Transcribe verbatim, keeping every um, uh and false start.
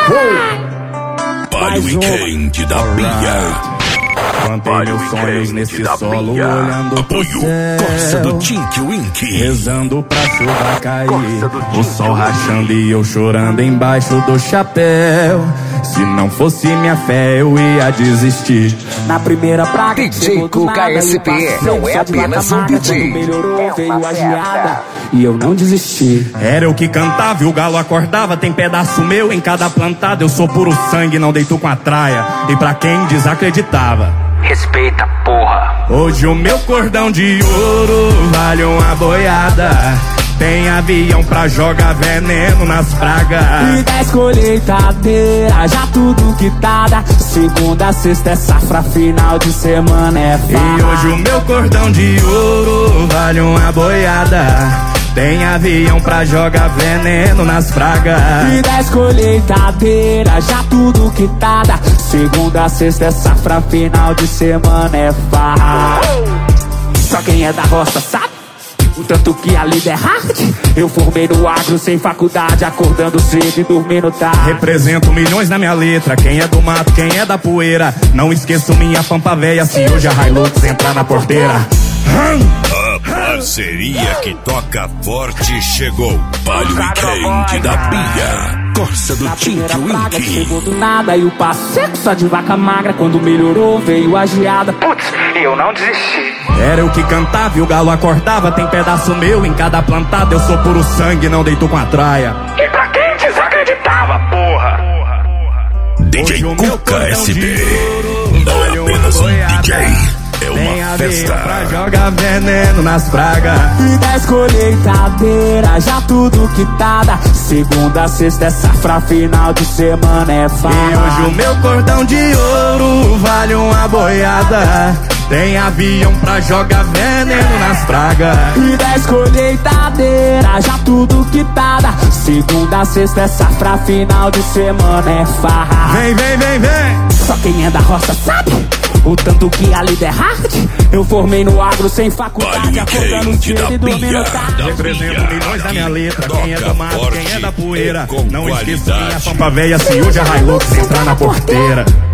Palio e quente da Bia. Plantei meus sonhos nesse solo, olhando pro Apoio céu, Corsa do Tink Wink. rezando pra chuva cair, o sol rachando e eu chorando embaixo do chapéu. Se não fosse minha fé eu ia desistir. Na primeira praga D J Cuca S P não é apenas um D J, melhorou, veio a geada e eu não desisti. Era eu que cantava e o galo acordava. Tem pedaço meu em cada plantada. Eu sou puro sangue, não deito com a traia. E pra quem desacreditava, Respeita, porra. hoje o meu cordão de ouro vale uma boiada. Tem avião pra jogar veneno nas pragas. E dez colheitadeiras, já tudo quitada. Segunda, sexta é safra, final de semana é farra. E hoje o meu cordão de ouro vale uma boiada. Tem avião pra jogar veneno nas pragas. E dez colheitadeiras, já tudo quitada. Segunda, sexta é safra, final de semana é farra. Só quem é da roça sabe o tanto que a lida é hard. Eu formei no agro sem faculdade, acordando cedo e dormindo tarde. Represento milhões na minha letra. Quem é do mato, quem é da poeira. Não esqueço minha pampa véia. Se hoje a Hilux entrar na porteira. A parceria que toca forte chegou. Palio e quente da Bia. Corsa do Na Tink primeira praga que Wink. chegou do nada e o passo seco só de vaca magra. Quando melhorou veio a geada. Putz, eu não desisti. Era eu que cantava e o galo acordava. Tem pedaço meu em cada plantada. Eu sou puro sangue, não deito com a traia. E pra quem desacreditava, porra. D J Cuca S P. Não é apenas um D J, é Tem uma avião festa. pra jogar veneno nas pragas. E dez colheitadeiras, já tudo quitada. Segunda, sexta é safra, final de semana é farra. E hoje o meu cordão de ouro vale uma boiada. Tem avião pra jogar veneno nas pragas. E dez colheitadeiras, já tudo quitada. Segunda, sexta é safra, final de semana é farra. Vem, vem, vem, vem. Só quem é da roça sabe o tanto que a lida é hard. Eu formei no agro sem faculdade, Palio e acordando quente cedo da e dormindo Bia. tarde. Represento milhões na minha letra. Quem é do Toca mato, quem é forte da poeira. e com Não esqueço qualidade. minha pampa véia. Se hoje a Hilux entrar na porteira.